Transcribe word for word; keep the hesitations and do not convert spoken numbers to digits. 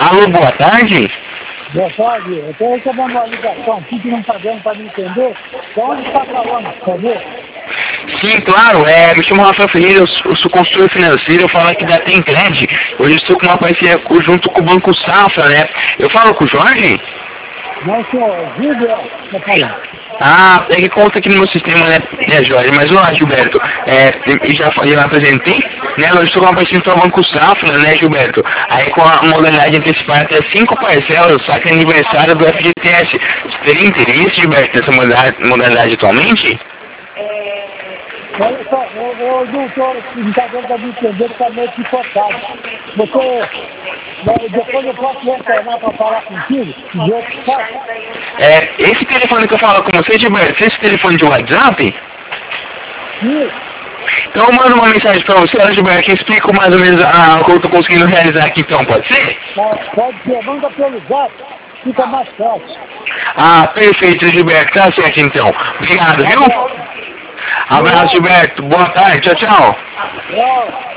Alô, boa tarde. Boa tarde, eu estou recebendo uma ligação aqui que não está dando para me entender. De onde está falando, por favor? Sim, claro, é, me chamo Rafael Ferreira, eu sou, eu sou consultor financeiro, eu falo aqui da Tencred. Hoje estou com uma parceria co- junto com o Banco Safra, né? Eu falo com o Jorge? Não, senhor, Gilberto, está falando. Ah, é que conta aqui no meu sistema, né, né Jorge? Mas olá, Gilberto, é, eu já falei, já apresentei, né? Hoje estou com uma parceria com o Banco Safra, né, Gilberto? Aí com a modalidade antecipada até cinco parcelas, só que é aniversário do F G T S. Você teria interesse, Gilberto, nessa modalidade, modalidade atualmente? Olha só, eu, eu não estou, não está dando para me entender, está meio picotado. Você, né, depois eu posso retornar para falar contigo, e ver o que faz. É, esse telefone que eu falo com você, Gilberto, esse telefone de WhatsApp? Sim, Então eu mando uma mensagem pra você, né, Gilberto, que explico mais ou menos ah, o que eu tô conseguindo realizar aqui então, pode ser? tá, pode ser, manda pelo zap, fica mais fácil. Ah, perfeito, Gilberto, tá certo então. Obrigado, viu? Abraço. Abraço, Gilberto, boa tarde, tchau, tchau. Tchau.